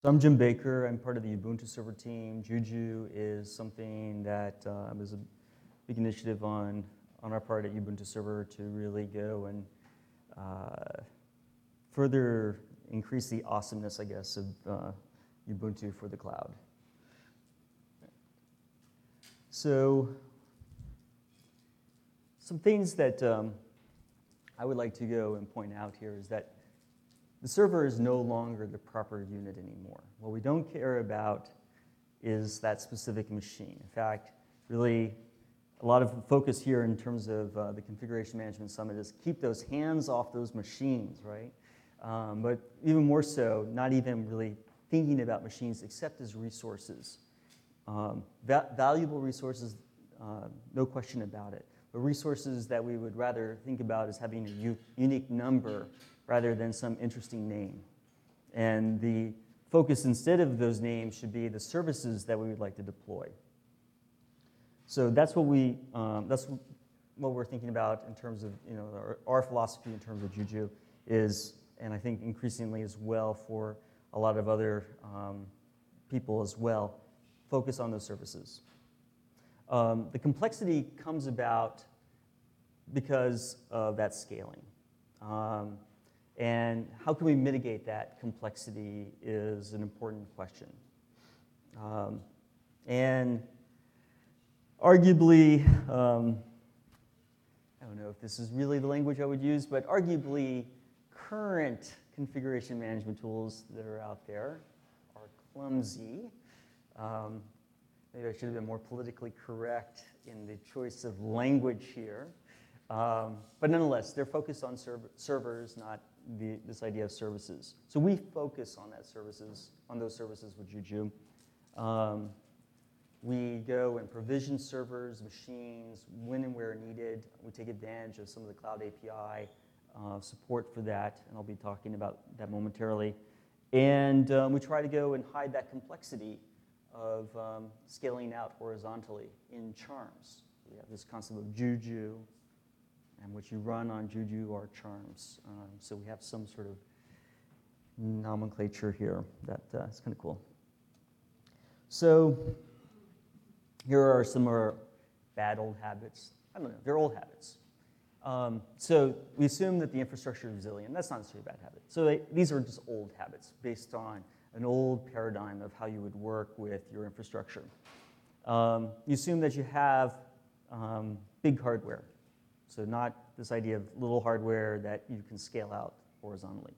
So I'm Jim Baker. I'm part of the Ubuntu server team. Juju is something that is a big initiative on our part at Ubuntu server to really go and further increase the awesomeness, I guess, of Ubuntu for the cloud. So some things that I would like to go and point out here is that the server is no longer the proper unit anymore. What we don't care about is that specific machine. In fact, really, a lot of focus here in terms of the Configuration Management Summit is keep those hands off those machines, right? But even more so, not even really thinking about machines except as resources. Valuable resources, no question about it. But resources that we would rather think about as having a unique number rather than some interesting name. And the focus instead of those names should be the services that we would like to deploy. So that's what we're thinking about in terms of our philosophy in terms of Juju is, and I think increasingly as well for a lot of other people as well, focus on those services. The complexity comes about because of that scaling. And how can we mitigate that complexity is an important question. And arguably, I don't know if this is really the language I would use, but arguably current configuration management tools that are out there are clumsy. Maybe I should have been more politically correct in the choice of language here. But nonetheless, they're focused on servers, not this idea of services. So we focus on those services with Juju. We go and provision servers, machines, when and where needed. We take advantage of some of the Cloud API support for that, and I'll be talking about that momentarily. And we try to go and hide that complexity of scaling out horizontally in charms. We have this concept of Juju, and what you run on Juju are charms. So we have some sort of nomenclature here that's kind of cool. So here are some of our bad old habits. I don't know, they're old habits. So we assume that the infrastructure is resilient. That's not necessarily a bad habit. So these are just old habits based on an old paradigm of how you would work with your infrastructure. You assume that you have big hardware. So not this idea of little hardware that you can scale out horizontally.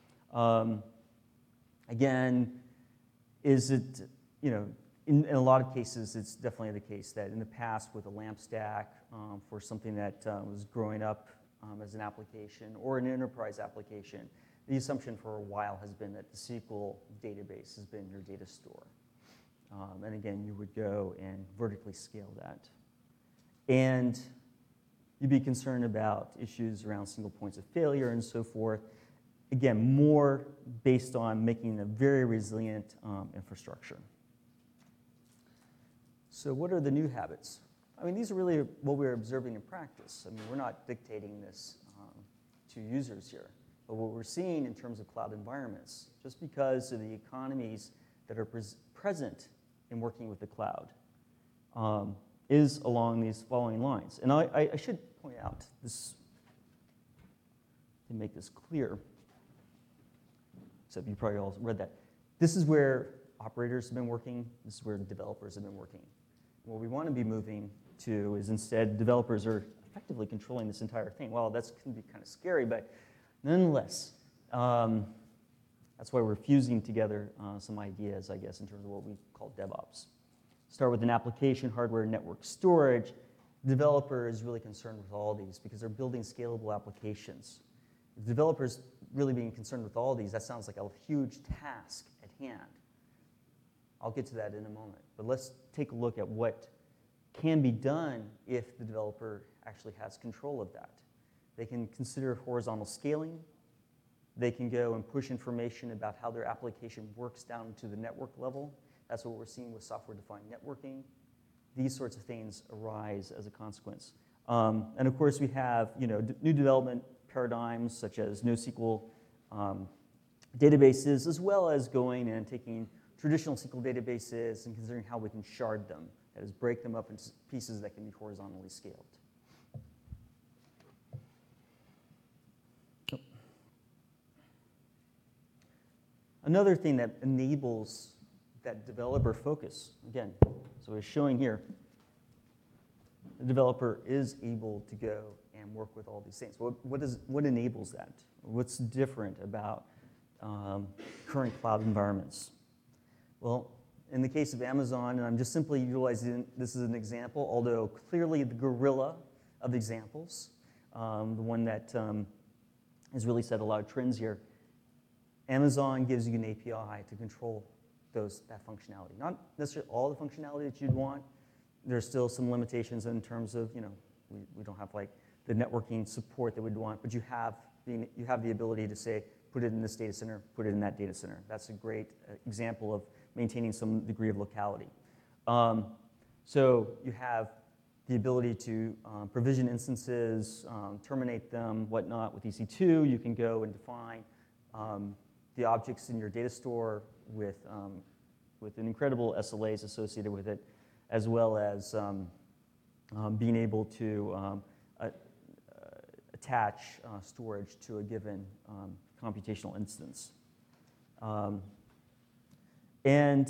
Again, is it, in a lot of cases, it's definitely the case that in the past with a LAMP stack for something that was growing up as an application or an enterprise application, the assumption for a while has been that the SQL database has been your data store. And again, you would go and vertically scale that. And you'd be concerned about issues around single points of failure and so forth. Again, more based on making a very resilient infrastructure. So what are the new habits? I mean, these are really what we're observing in practice. I mean, we're not dictating this to users here. But what we're seeing in terms of cloud environments, just because of the economies that are present in working with the cloud, is along these following lines. And I should point out this, to make this clear, except you probably all read that. This is where operators have been working. This is where developers have been working. What we want to be moving to is instead developers are effectively controlling this entire thing. Well, that's can be kind of scary, but nonetheless, that's why we're fusing together some ideas, I guess, in terms of what we call DevOps. Start with an application, hardware, network, storage. The developer is really concerned with all these because they're building scalable applications. If the developer's really being concerned with all these, that sounds like a huge task at hand. I'll get to that in a moment. But let's take a look at what can be done if the developer actually has control of that. They can consider horizontal scaling. They can go and push information about how their application works down to the network level. That's what we're seeing with software-defined networking. These sorts of things arise as a consequence. And of course, we have new development paradigms such as NoSQL databases, as well as going and taking traditional SQL databases and considering how we can shard them, that is, break them up into pieces that can be horizontally scaled. Another thing that enables that developer focus, again, so we're showing here, the developer is able to go and work with all these things. What enables that? What's different about current cloud environments? Well, in the case of Amazon, and I'm just simply utilizing this as an example, although clearly the gorilla of examples, the one that has really set a lot of trends here, Amazon gives you an API to control that functionality. Not necessarily all the functionality that you'd want. There's still some limitations in terms of, we don't have like the networking support that we'd want, but you have the ability to say, put it in this data center, put it in that data center. That's a great example of maintaining some degree of locality. So you have the ability to provision instances, terminate them, whatnot. With EC2, you can go and define the objects in your data store with an incredible SLAs associated with it, as well as being able to attach storage to a given computational instance. And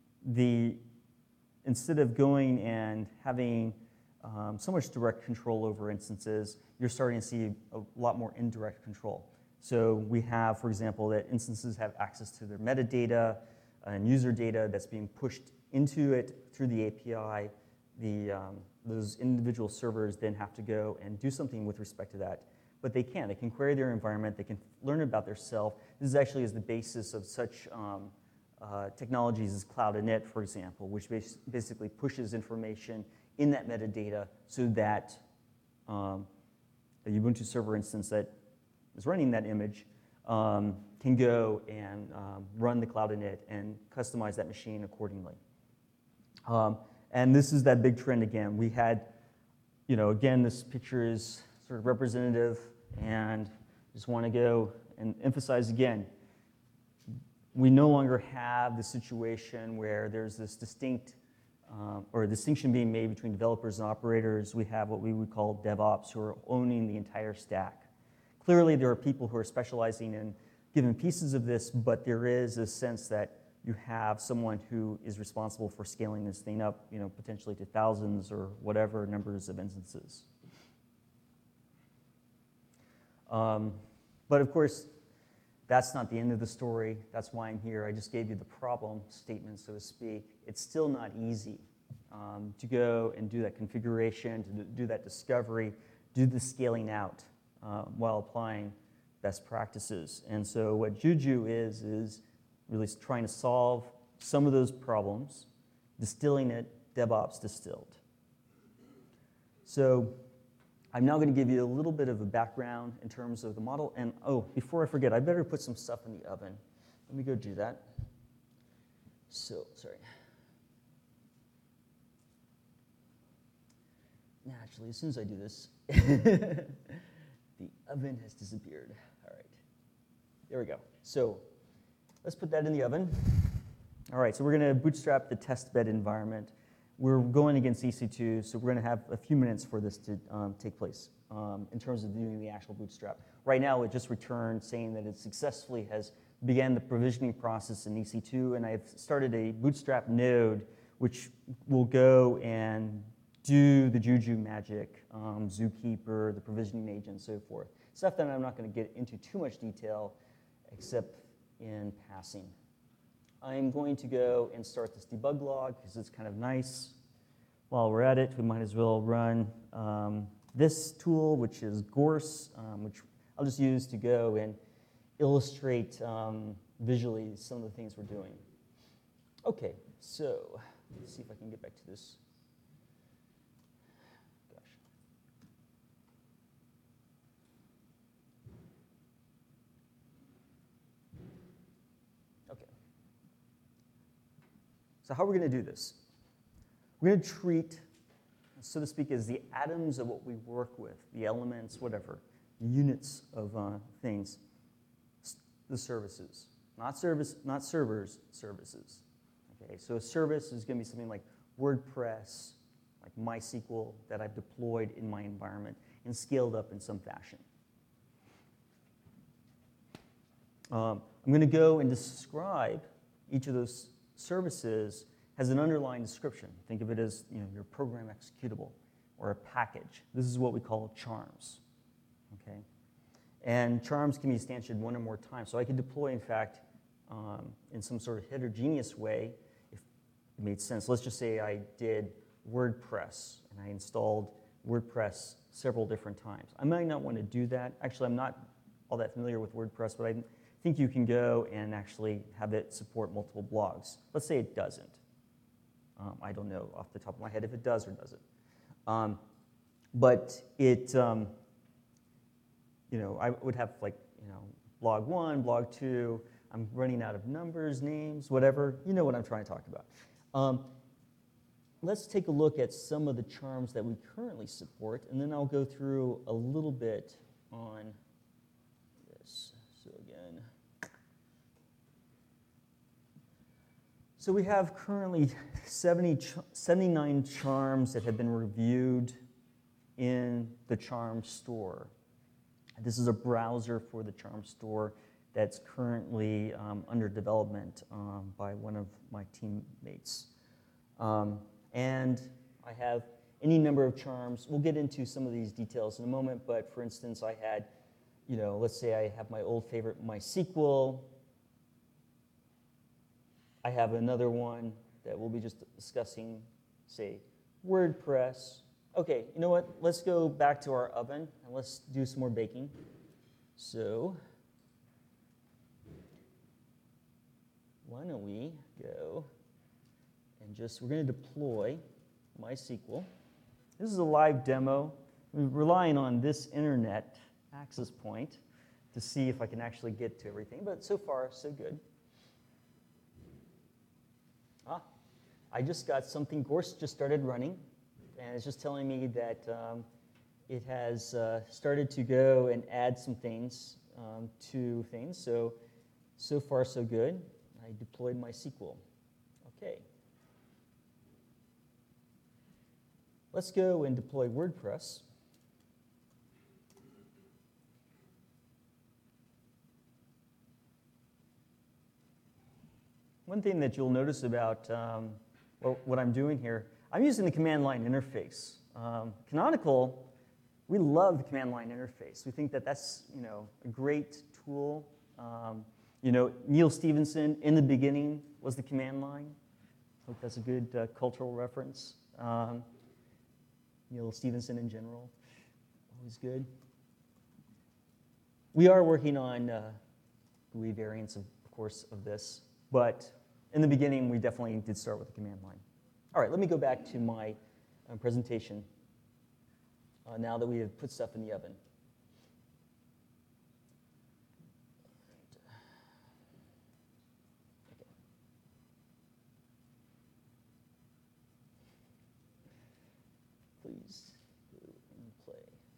instead of going and having so much direct control over instances, you're starting to see a lot more indirect control. So we have, for example, that instances have access to their metadata and user data that's being pushed into it through the API. Those individual servers then have to go and do something with respect to that. But they can query their environment, they can learn about their self. This actually is the basis of such technologies as Cloud Init, for example, which basically pushes information in that metadata so that the Ubuntu server instance that is running that image can go and run the Cloud Init and customize that machine accordingly. And this is that big trend again. We had, again, this picture is sort of representative, and just want to go and emphasize again, we no longer have the situation where there's this distinct or a distinction being made between developers and operators. We have what we would call DevOps, who are owning the entire stack. Clearly, there are people who are specializing in given pieces of this, but there is a sense that you have someone who is responsible for scaling this thing up, potentially to thousands or whatever numbers of instances. But of course, that's not the end of the story. That's why I'm here. I just gave you the problem statement, so to speak. It's still not easy to go and do that configuration, to do that discovery, do the scaling out while applying best practices. And so what Juju is really trying to solve some of those problems, distilling it DevOps distilled. So I'm now going to give you a little bit of a background in terms of the model. And before I forget, I better put some stuff in the oven. Let me go do that. So, sorry. Naturally, as soon as I do this, the oven has disappeared. All right. There we go. So let's put that in the oven. All right, so we're going to bootstrap the test bed environment. We're going against EC2, so we're going to have a few minutes for this to take place in terms of doing the actual bootstrap. Right now, it just returned saying that it successfully has began the provisioning process in EC2, and I've started a bootstrap node which will go and do the Juju magic, Zookeeper, the provisioning agent, and so forth. Stuff that I'm not going to get into too much detail except in passing. I'm going to go and start this debug log because it's kind of nice. While we're at it, we might as well run this tool, which is Gorse, which I'll just use to go and illustrate visually some of the things we're doing. Okay, so let's see if I can get back to this. Gosh. Okay. So how are we going to do this? We're going to treat, so to speak, as the atoms of what we work with, the elements, whatever, units of things, the services, not servers, services. Okay, so a service is going to be something like WordPress, like MySQL that I've deployed in my environment and scaled up in some fashion. I'm going to go and describe each of those services as an underlying description. Think of it as your program executable or a package. This is what we call charms. Okay? And charms can be instantiated one or more times. So I could deploy, in fact, in some sort of heterogeneous way, if it made sense. Let's just say I did WordPress, and I installed WordPress several different times. I might not want to do that. Actually, I'm not all that familiar with WordPress, but I think you can go and actually have it support multiple blogs. Let's say it doesn't. I don't know off the top of my head if it does or doesn't. But it, I would have blog 1, blog 2. I'm running out of numbers, names, whatever. You know what I'm trying to talk about. Let's take a look at some of the charms that we currently support, and then I'll go through a little bit on this. So again, so we have currently 79 charms that have been reviewed in the charm store. This is a browser for the charm store that's currently under development by one of my teammates. And I have any number of charms. We'll get into some of these details in a moment, but for instance, I had, let's say I have my old favorite MySQL. I have another one that we'll be just discussing, say, WordPress. Okay, you know what? Let's go back to our oven and let's do some more baking. So why don't we go and we're going to deploy MySQL. This is a live demo. I'm relying on this internet access point to see if I can actually get to everything, but so far, so good. I just got something. Gorse just started running, and it's just telling me that it has started to go and add some things to things. So far, so good. I deployed MySQL. Okay. Let's go and deploy WordPress. One thing that you'll notice about what I'm doing here, I'm using the command line interface. Canonical, we love the command line interface. We think that that's a great tool. Neil Stephenson in the beginning was the command line. I hope that's a good cultural reference. Neil Stephenson in general, always good. We are working on GUI variants, of course, of this, but in the beginning, we definitely did start with the command line. All right, let me go back to my presentation now that we have put stuff in the oven. Please go and play.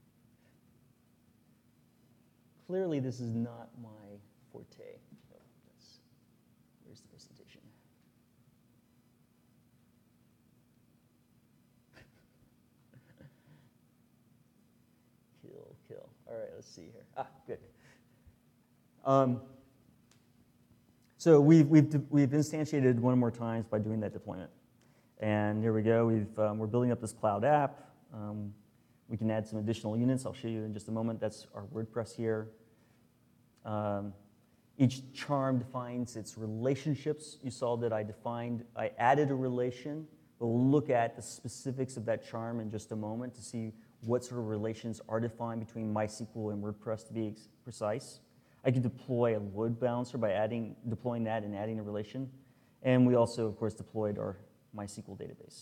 Clearly, this is not my forte. Oh, where's the presentation? Kill. All right, let's see here. Good. So we've instantiated one more times by doing that deployment. And here we go. We're building up this cloud app. We can add some additional units. I'll show you in just a moment. That's our WordPress here. Each charm defines its relationships. You saw that I added a relation. We'll look at the specifics of that charm in just a moment to see what sort of relations are defined between MySQL and WordPress, to be precise. I could deploy a load balancer by deploying that and adding a relation. And we also, of course, deployed our MySQL database.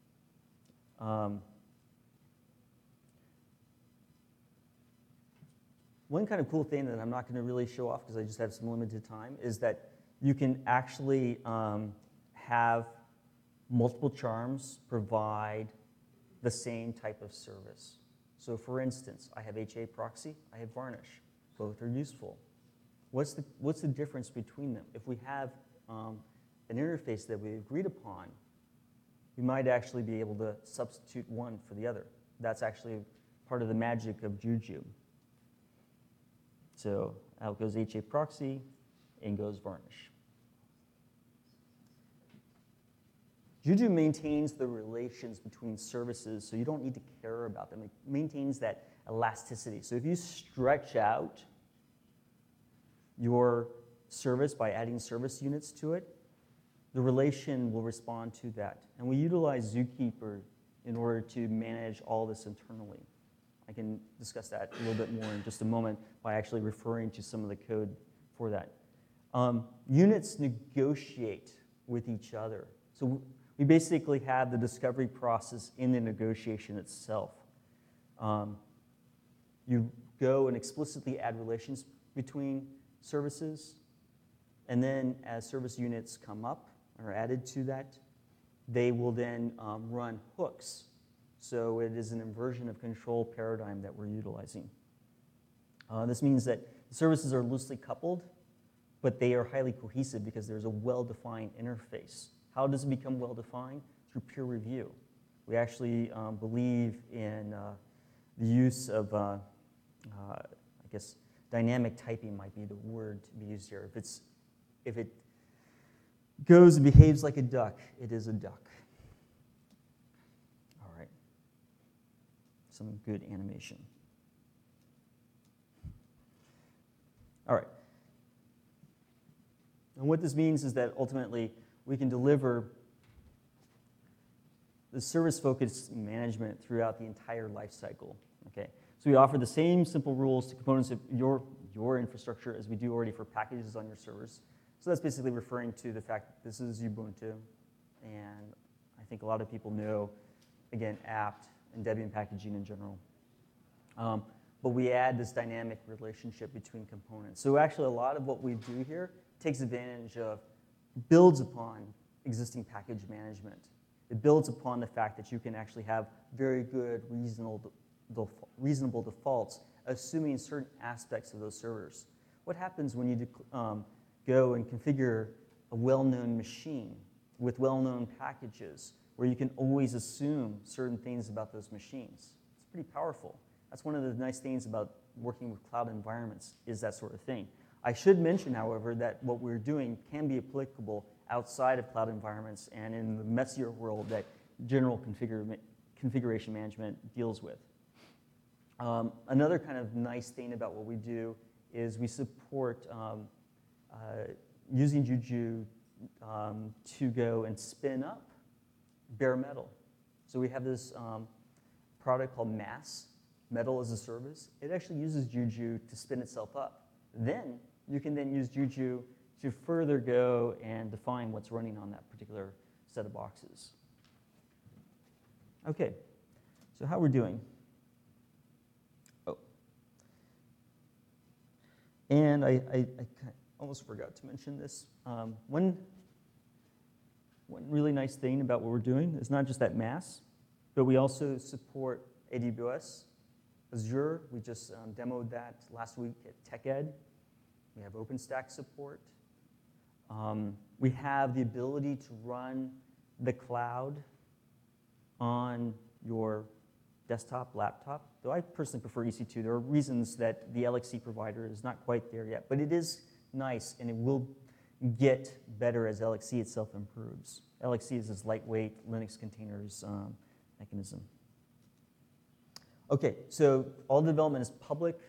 One kind of cool thing that I'm not going to really show off because I just have some limited time is that you can actually have multiple charms provide the same type of service. So for instance, I have HA proxy, I have Varnish. Both are useful. What's the difference between them? If we have an interface that we agreed upon, we might actually be able to substitute one for the other. That's actually part of the magic of Juju. So out goes HA proxy, in goes varnish. Juju maintains the relations between services, so you don't need to care about them. It maintains that elasticity. So if you stretch out your service by adding service units to it, the relation will respond to that. And we utilize Zookeeper in order to manage all this internally. I can discuss that a little bit more in just a moment by actually referring to some of the code for that. Units negotiate with each other. So we basically have the discovery process in the negotiation itself. You go and explicitly add relations between services, and then as service units come up or added to that, they will then run hooks. So it is an inversion of control paradigm that we're utilizing. This means that services are loosely coupled, but they are highly cohesive because there's a well-defined interface. How does it become well-defined? Through peer review. We actually believe in the use of, I guess, dynamic typing might be the word to be used here. If it goes and behaves like a duck, it is a duck. All right. Some good animation. All right. And what this means is that ultimately we can deliver the service-focused management throughout the entire life cycle. Okay? So we offer the same simple rules to components of your infrastructure as we do already for packages on your servers. So that's basically referring to the fact that this is Ubuntu, and I think a lot of people know, again, apt and Debian packaging in general. But we add this dynamic relationship between components. So actually a lot of what we do here takes advantage of, builds upon existing package management. It builds upon the fact that you can actually have very good reasonable defaults, assuming certain aspects of those servers. What happens when you go and configure a well-known machine with well-known packages where you can always assume certain things about those machines? It's pretty powerful. That's one of the nice things about working with cloud environments, is that sort of thing. I should mention, however, that what we're doing can be applicable outside of cloud environments and in the messier world that general configuration management deals with. Another kind of nice thing about what we do is we support using Juju to go and spin up bare metal. So we have this product called MAS, Metal as a Service. It actually uses Juju to spin itself up. Then you can then use Juju to further go and define what's running on that particular set of boxes. Okay, so how we're doing. Oh. And I almost forgot to mention this. One really nice thing about what we're doing is not just that MAS, but we also support AWS, Azure. We just demoed that last week at TechEd. We have OpenStack support. We have the ability to run the cloud on your desktop, laptop, though I personally prefer EC2. There are reasons that the LXC provider is not quite there yet, but it is nice, and it will get better as LXC itself improves. LXC is this lightweight Linux containers mechanism. Okay, so all the development is public,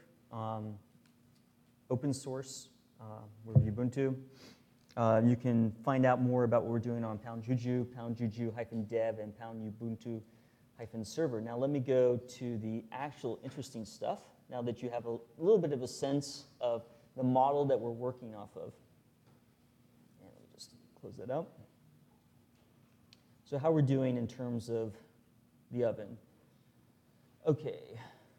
open source, we're Ubuntu. You can find out more about what we're doing on #Juju, #Juju-dev, and #Ubuntu-server. Now let me go to the actual interesting stuff, now that you have a little bit of a sense of the model that we're working off of. And let me just close that out. So how we're doing in terms of the oven. Okay.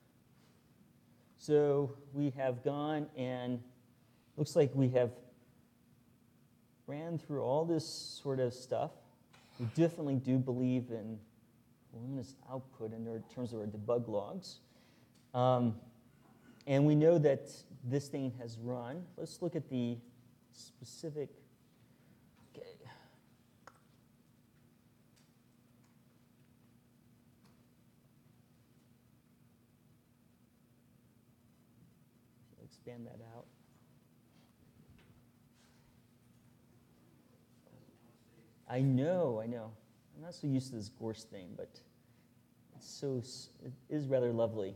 So we have gone and looks like we have ran through all this sort of stuff. We definitely do believe in voluminous output in terms of our debug logs. And we know that this thing has run, let's look at the specific, okay. Expand that out. I know. I'm not so used to this Gorse thing, but it is rather lovely.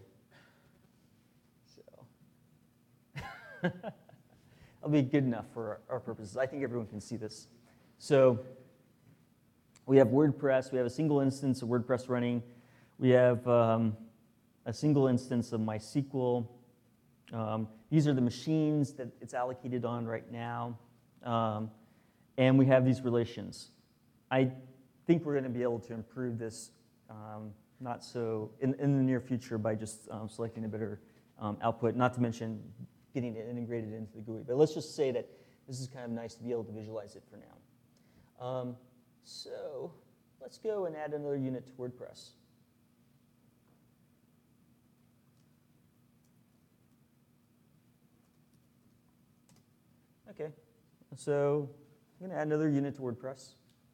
So that'll be good enough for our purposes. I think everyone can see this. So we have WordPress. We have a single instance of WordPress running. We have a single instance of MySQL. These are the machines that it's allocated on right now. And we have these relations. I think we're going to be able to improve this not so in the near future by just selecting a better output, not to mention getting it integrated into the GUI. But let's just say that this is kind of nice to be able to visualize it for now. So let's go and add another unit to WordPress. Okay, so I'm going to add another unit to WordPress.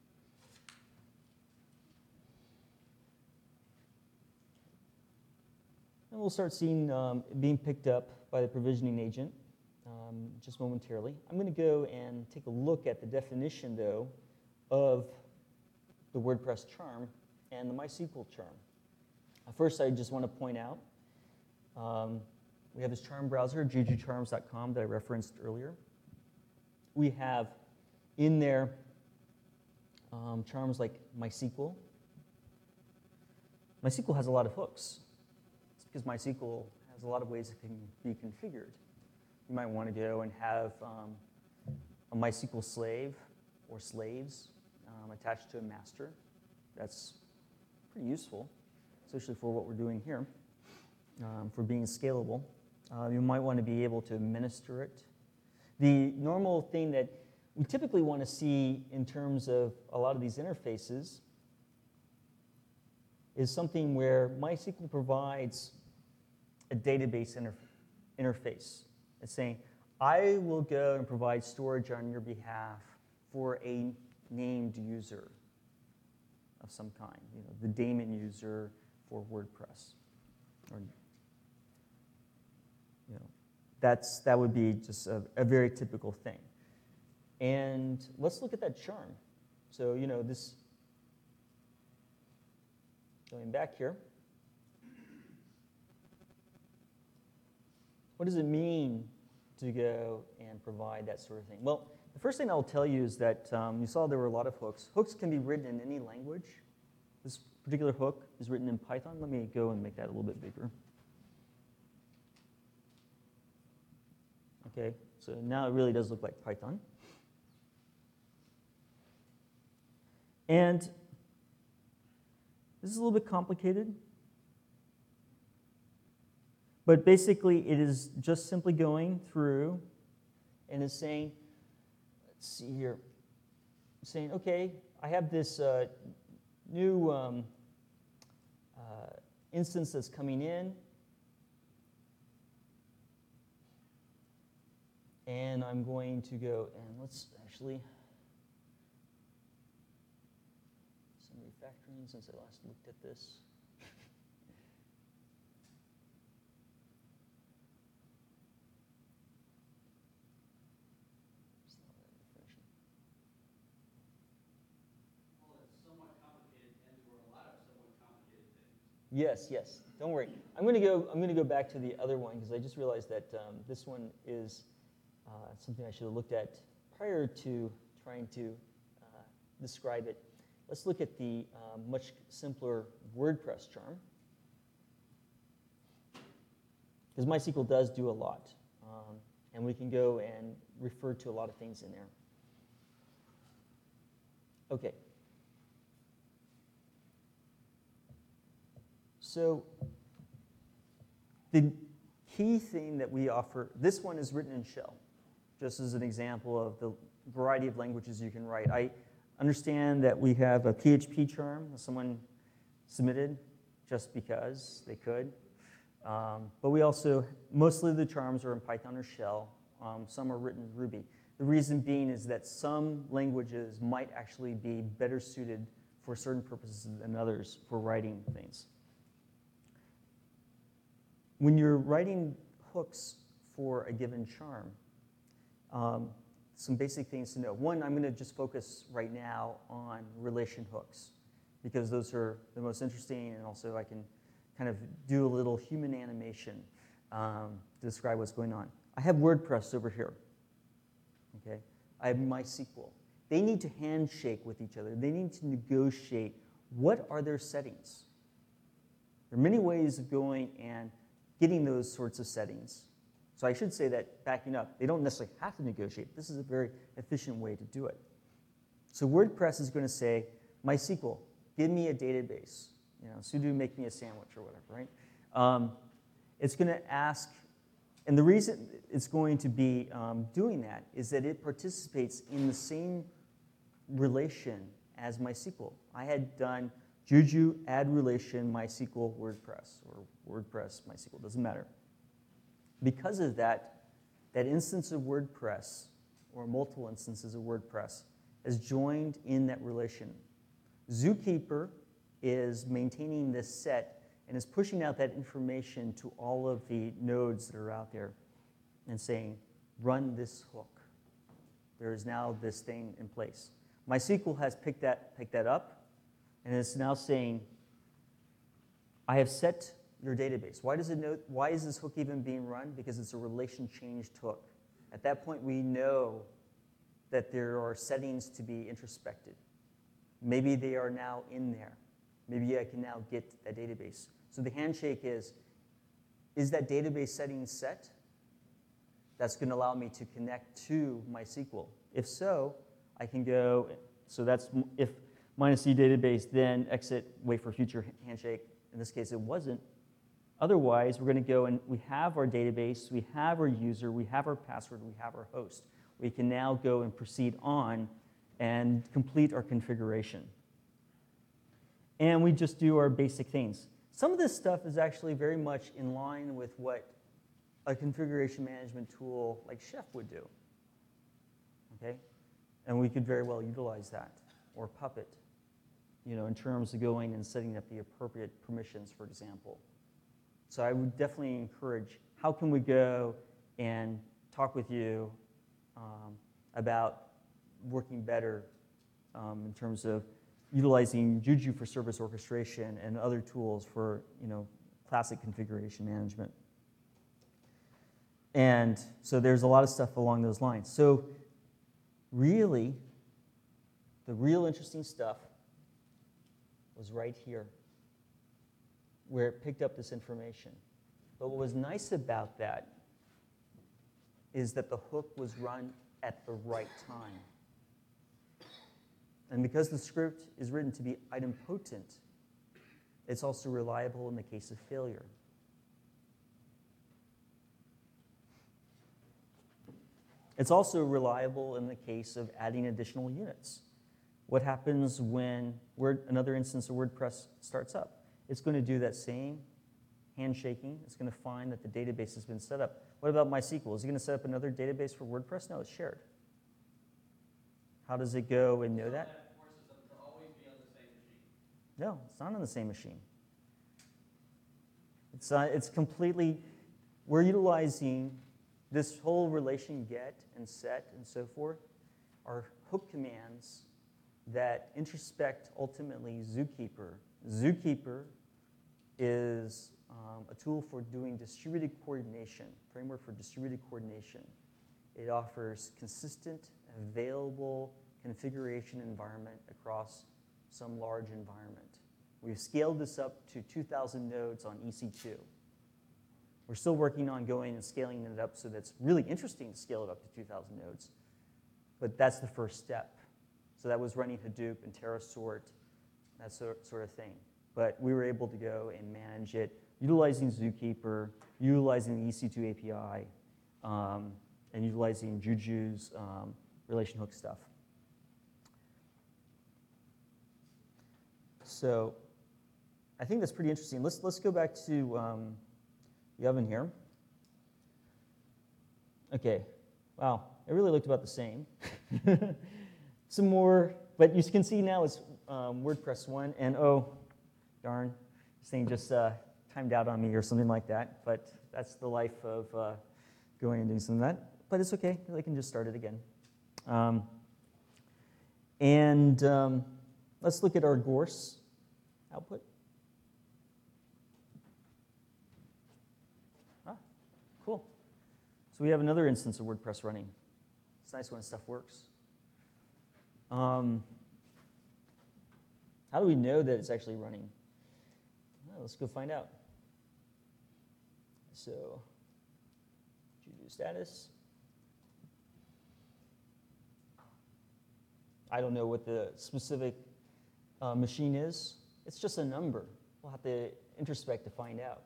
And we'll start seeing it being picked up by the provisioning agent just momentarily. I'm going to go and take a look at the definition, though, of the WordPress charm and the MySQL charm. First, I just want to point out we have this charm browser, ggcharms.com, that I referenced earlier. We have in there charms like MySQL. MySQL has a lot of hooks. It's because MySQL has a lot of ways it can be configured. You might want to go and have a MySQL slave or slaves attached to a master. That's pretty useful, especially for what we're doing here, for being scalable. You might want to be able to administer it. The normal thing that we typically want to see in terms of a lot of these interfaces is something where MySQL provides a database interface. It's saying, I will go and provide storage on your behalf for a named user of some kind, the daemon user for WordPress. Or, that would be just a very typical thing. And let's look at that charm. So, this, going back here, what does it mean to go and provide that sort of thing? Well, the first thing I'll tell you is that you saw there were a lot of hooks. Hooks can be written in any language. This particular hook is written in Python. Let me go and make that a little bit bigger. Okay, so now it really does look like Python. And this is a little bit complicated. But basically, it is just simply going through and is saying, let's see here, saying, okay, I have this new instance that's coming in. And I'm going to go, and let's actually, some refactoring since I last looked at this. Well, it's somewhat complicated, and there were a lot of somewhat complicated things. Yes. Don't worry. I'm going to go back to the other one because I just realized that this one is something I should have looked at prior to trying to describe it. Let's look at the much simpler WordPress charm. Because MySQL does do a lot. And we can go and refer to a lot of things in there. Okay. So the key thing that we offer, this one is written in Shell, just as an example of the variety of languages you can write. I understand that we have a PHP charm that someone submitted just because they could. But we also, mostly the charms are in Python or Shell. Some are written in Ruby. The reason being is that some languages might actually be better suited for certain purposes than others for writing things. When you're writing hooks for a given charm, some basic things to know. One, I'm going to just focus right now on relation hooks because those are the most interesting, and also I can kind of do a little human animation to describe what's going on. I have WordPress over here. Okay, I have MySQL. They need to handshake with each other. They need to negotiate what are their settings. There are many ways of going and getting those sorts of settings. So I should say that, backing up, they don't necessarily have to negotiate. This is a very efficient way to do it. So WordPress is going to say, MySQL, give me a database. Sudo make me a sandwich or whatever, right? It's going to ask, and the reason it's going to be doing that is that it participates in the same relation as MySQL. I had done Juju add relation MySQL WordPress, or WordPress MySQL, doesn't matter. Because of that, that instance of WordPress, or multiple instances of WordPress, is joined in that relation. Zookeeper is maintaining this set and is pushing out that information to all of the nodes that are out there and saying, run this hook. There is now this thing in place. MySQL has picked that up and is now saying, I have set your database. Why is this hook even being run? Because it's a relation changed hook. At that point, we know that there are settings to be introspected. Maybe they are now in there. Maybe I can now get that database. So the handshake is that database setting set? That's going to allow me to connect to MySQL. If so, I can go, so that's if -c database, then exit, wait for future handshake. In this case, it wasn't. Otherwise, we're going to go and we have our database, we have our user, we have our password, we have our host. We can now go and proceed on and complete our configuration. And we just do our basic things. Some of this stuff is actually very much in line with what a configuration management tool like Chef would do. Okay? And we could very well utilize that, or Puppet, in terms of going and setting up the appropriate permissions, for example. So I would definitely encourage, how can we go and talk with you about working better in terms of utilizing Juju for service orchestration and other tools for classic configuration management. And so there's a lot of stuff along those lines. So really, the real interesting stuff was right here, where it picked up this information. But what was nice about that is that the hook was run at the right time. And because the script is written to be idempotent, it's also reliable in the case of failure. It's also reliable in the case of adding additional units. What happens when another instance of WordPress starts up? It's going to do that same handshaking. It's going to find that the database has been set up. What about MySQL? Is it going to set up another database for WordPress? No, it's shared. How does it go and know that? That forces them to always be on the same machine. No, it's not on the same machine. It's completely, we're utilizing this whole relation get and set and so forth are hook commands that introspect ultimately Zookeeper. Zookeeper is a tool for doing distributed coordination, framework for distributed coordination. It offers consistent, available configuration environment across some large environment. We've scaled this up to 2,000 nodes on EC2. We're still working on going and scaling it up so that's really interesting to scale it up to 2,000 nodes. But that's the first step. So that was running Hadoop and TerraSort, that sort of thing. But we were able to go and manage it utilizing Zookeeper, utilizing the EC2 API, and utilizing Juju's relation hook stuff. So I think that's pretty interesting. Let's go back to the oven here. Okay, wow, it really looked about the same. Some more, but you can see now it's WordPress 1, and oh, darn, this thing just timed out on me or something like that, but that's the life of going and doing something like that. But it's okay, I can just start it again. Let's look at our Gorse output. Ah, cool. So we have another instance of WordPress running. It's nice when stuff works. How do we know that it's actually running? Well, let's go find out. So, Juju status. I don't know what the specific machine is. It's just a number. We'll have to introspect to find out.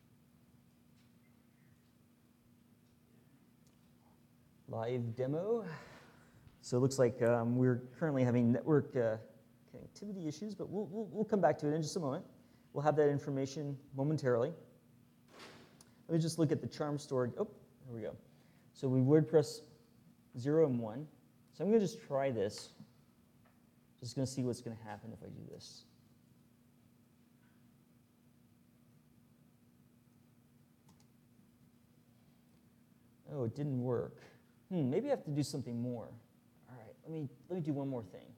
Live demo. So it looks like we're currently having network connectivity issues, but we'll come back to it in just a moment. We'll have that information momentarily. Let me just look at the charm store. Oh, there we go. So we WordPress 0 and 1. So I'm going to just try this. Just going to see what's going to happen if I do this. Oh, it didn't work. Maybe I have to do something more. All right, let me do one more thing.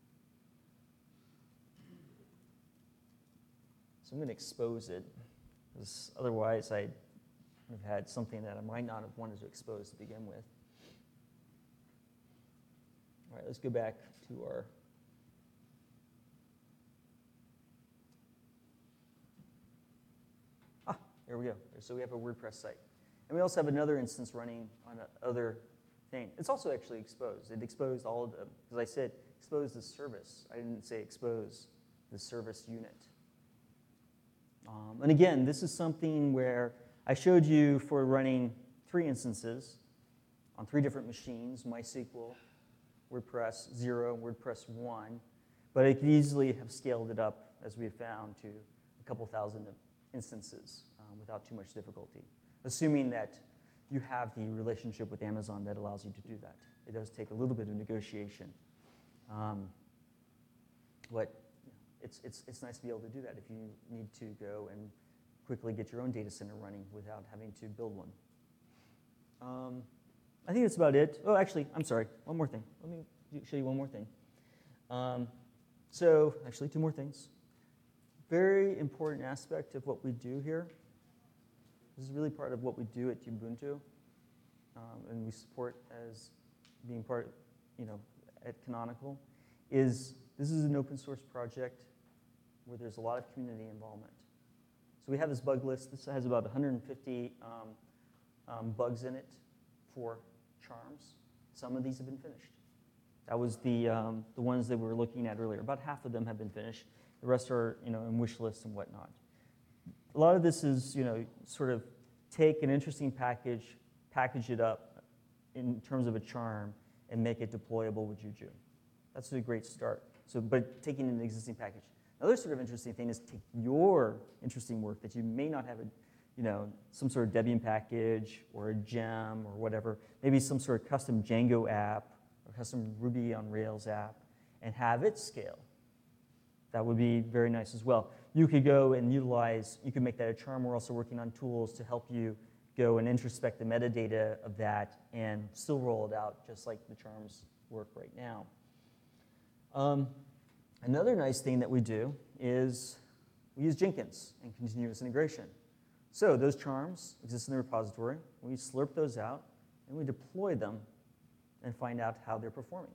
So I'm going to expose it, because otherwise I would have had something that I might not have wanted to expose to begin with. All right, let's go back to our here we go. So we have a WordPress site. And we also have another instance running on another thing. It's also actually exposed. It exposed all of them. Because I said expose the service. I didn't say expose the service unit. And again, this is something where I showed you for running 3 instances on 3 different machines, MySQL, WordPress 0, WordPress 1. But I could easily have scaled it up, as we found, to a couple thousand instances without too much difficulty, assuming that you have the relationship with Amazon that allows you to do that. It does take a little bit of negotiation. But it's nice to be able to do that if you need to go and quickly get your own data center running without having to build one. I think that's about it. Oh, actually, I'm sorry. One more thing. Let me show you one more thing. So, actually, 2 more things. Very important aspect of what we do here. This is really part of what we do at Ubuntu, and we support as being part, at Canonical. This is an open source project where there's a lot of community involvement. So we have this bug list. This has about 150 bugs in it for charms. Some of these have been finished. That was the ones that we were looking at earlier. About half of them have been finished. The rest are, in wish lists and whatnot. A lot of this is, sort of take an interesting package, package it up in terms of a charm, and make it deployable with Juju. That's a great start. So, but taking an existing package. Another sort of interesting thing is take your interesting work that you may not have some sort of Debian package or a gem or whatever, maybe some sort of custom Django app or custom Ruby on Rails app, and have it scale. That would be very nice as well. You could go and you could make that a charm. We're also working on tools to help you go and introspect the metadata of that and still roll it out just like the charms work right now. Another nice thing that we do is we use Jenkins and continuous integration. So those charms exist in the repository. We slurp those out, and we deploy them and find out how they're performing.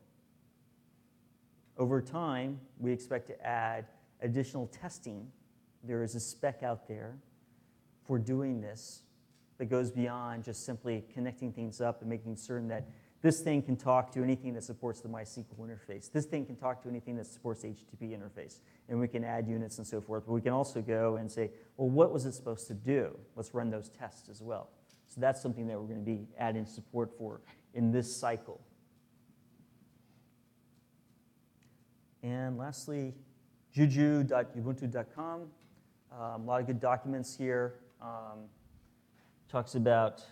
Over time, we expect to add additional testing. There is a spec out there for doing this that goes beyond just simply connecting things up and making certain that this thing can talk to anything that supports the MySQL interface. This thing can talk to anything that supports the HTTP interface. And we can add units and so forth. But we can also go and say, well, what was it supposed to do? Let's run those tests as well. So that's something that we're going to be adding support for in this cycle. And lastly, juju.ubuntu.com. A lot of good documents here. talks about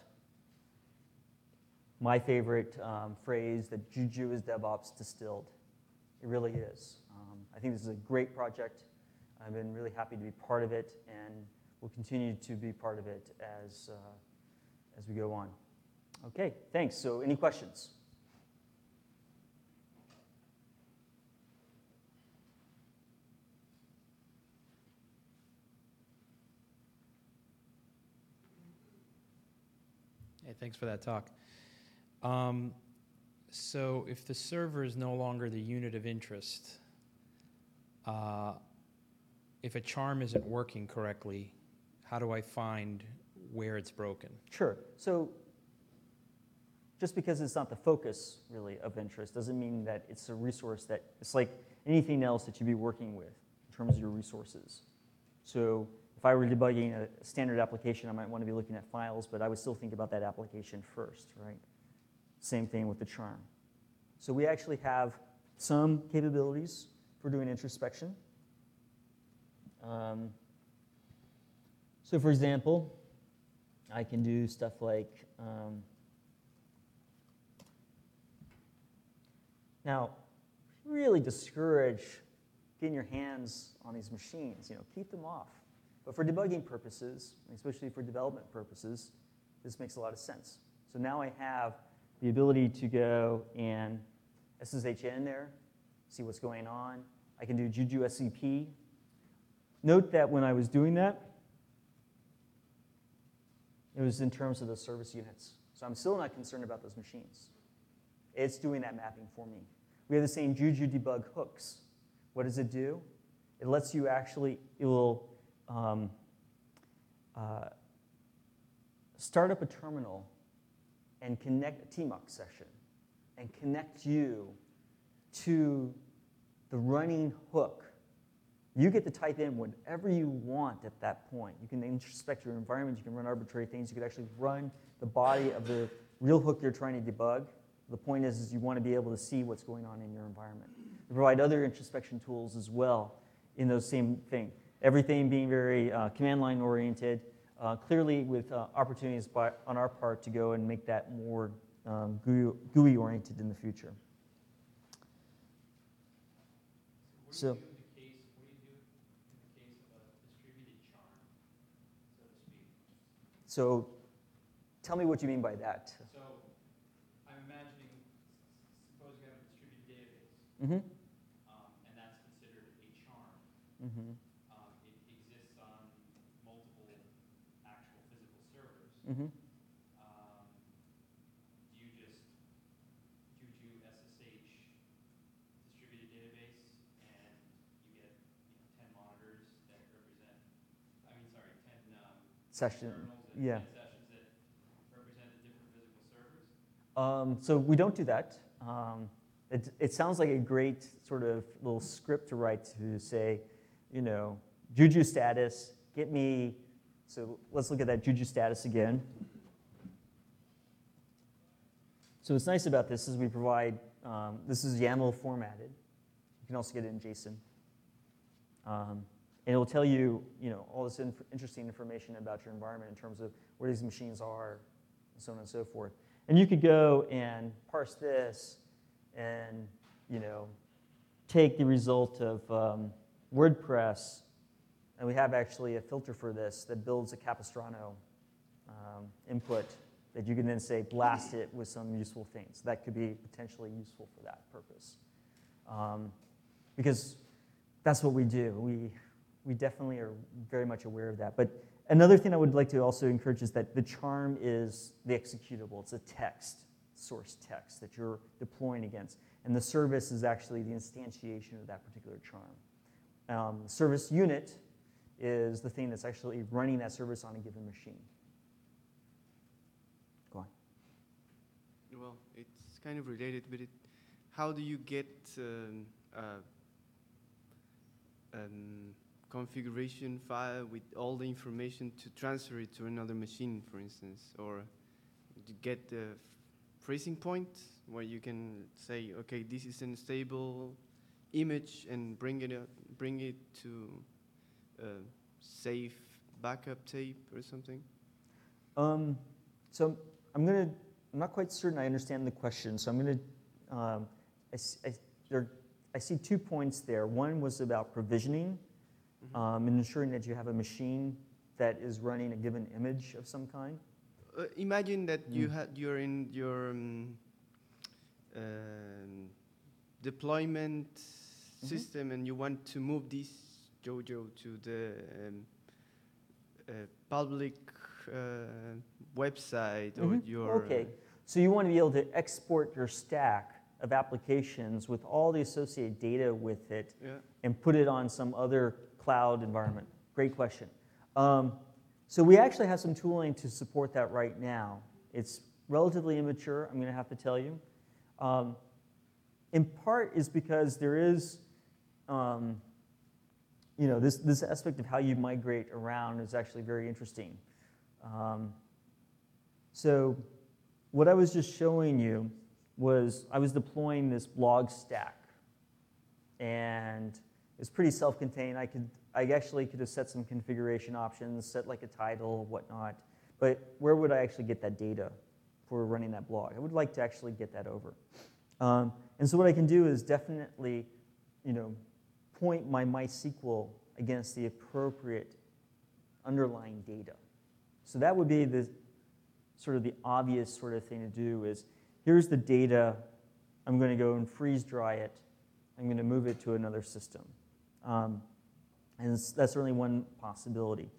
my favorite phrase, that Juju is DevOps distilled. It really is. I think this is a great project. I've been really happy to be part of it, and will continue to be part of it as we go on. Okay, thanks. So any questions? Hey, thanks for that talk. So if the server is no longer the unit of interest, if a charm isn't working correctly, how do I find where it's broken? Sure. So just because it's not the focus, really, of interest doesn't mean that it's a resource that, it's like anything else that you'd be working with in terms of your resources. So if I were debugging a standard application, I might want to be looking at files, but I would still think about that application first, right? Same thing with the charm. So we actually have some capabilities for doing introspection. So for example, I can do stuff like, now, really discourage getting your hands on these machines. Keep them off. But for debugging purposes, especially for development purposes, this makes a lot of sense. So now I have the ability to go and SSH in there, see what's going on. I can do Juju SCP. Note that when I was doing that, it was in terms of the service units. So I'm still not concerned about those machines. It's doing that mapping for me. We have the same Juju debug hooks. What does it do? It lets you actually, it will start up a terminal and connect a TMUX session and connect you to the running hook. You get to type in whatever you want at that point. You can introspect your environment. You can run arbitrary things. You could actually run the body of the real hook you're trying to debug. The point is you want to be able to see what's going on in your environment. We provide other introspection tools as well in those same thing. Everything being very command line oriented, clearly with opportunities on our part to go and make that more GUI oriented in the future. So. What do you do in the case of a distributed charm, so to speak? So tell me what you mean by that. So I'm imagining, suppose you have a distributed database, Mm-hmm. And that's considered a charm. Mm-hmm. It exists on multiple actual physical servers. Mm-hmm. Do you just Juju SSH distributed database and you get 10 monitors that represent, 10 Session. terminals and Yeah. 10 sessions that represent the different physical servers? So we don't do that. It sounds like a great sort of little script to write to say, Juju status, get me, so let's look at that Juju status again. So what's nice about this is we provide, this is YAML formatted. You can also get it in JSON. And it will tell you, all this interesting information about your environment in terms of where these machines are, and so on and so forth. And you could go and parse this and, take the result of WordPress, and we have actually a filter for this that builds a Capistrano input that you can then say blast it with some useful things. That could be potentially useful for that purpose. Because that's what we do. We definitely are very much aware of that. But another thing I would like to also encourage is that the charm is the executable. It's a text, source text that you're deploying against. And the service is actually the instantiation of that particular charm. Service unit is the thing that's actually running that service on a given machine. Go on. Well, it's kind of related, but how do you get configuration file with all the information to transfer it to another machine, for instance, or to get the freezing point where you can say, okay, this is a stable image and bring it to a safe backup tape or something? So I'm not quite certain I understand the question. So I'm gonna, I see 2 points there. One was about provisioning and ensuring that you have a machine that is running a given image of some kind. Imagine that you're in your deployment system and you want to move this JoJo to the public website or your... Okay, so you want to be able to export your stack of applications with all the associated data with it and put it on some other cloud environment. Great question. So we actually have some tooling to support that right now. It's relatively immature, I'm going to have to tell you. In part is because there is, this aspect of how you migrate around is actually very interesting. So what I was just showing you was I was deploying this blog stack, and it's pretty self-contained. I actually could have set some configuration options, set like a title, whatnot. But where would I actually get that data for running that blog? I would like to actually get that over. And so what I can do is definitely, point my MySQL against the appropriate underlying data. So that would be the sort of the obvious sort of thing to do is, here's the data. I'm going to go and freeze dry it. I'm going to move it to another system. And that's certainly one possibility.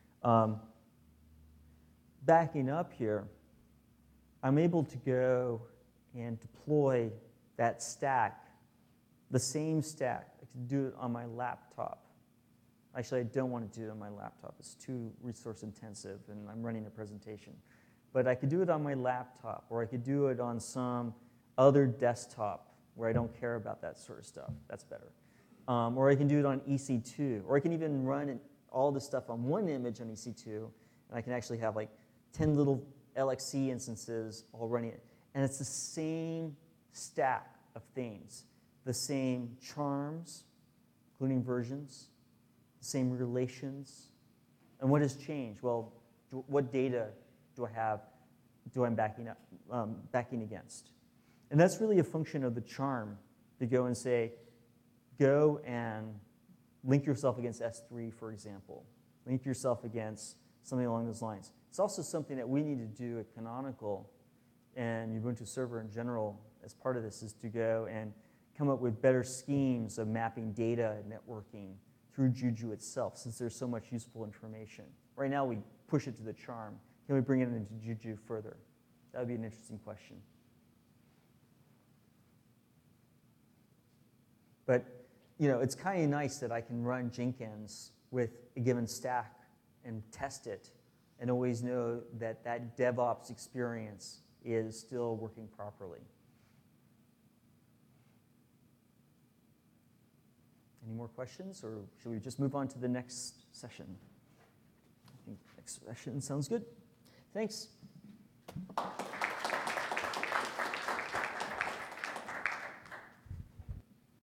Backing up here, I'm able to go and deploy that stack, the same stack. I can do it on my laptop. Actually, I don't want to do it on my laptop. It's too resource intensive, and I'm running a presentation. But I could do it on my laptop, or I could do it on some other desktop where I don't care about that sort of stuff. That's better. Or I can do it on EC2, or I can even run all this stuff on one image on EC2, and I can actually have like 10 little LXC instances all running it. And it's the same stack of things, the same charms, including versions, the same relations. And what has changed? Well, what data do I have, I'm backing against? And that's really a function of the charm to go and say, go and link yourself against S3, for example. Link yourself against something along those lines. It's also something that we need to do at Canonical and Ubuntu Server in general as part of this is to go and come up with better schemes of mapping data and networking through Juju itself, since there's so much useful information. Right now we push it to the charm. Can we bring it into Juju further? That would be an interesting question. But it's kind of nice that I can run Jenkins with a given stack and test it and always know that that DevOps experience is still working properly. Any more questions, or should we just move on to the next session? I think next session sounds good. Thanks.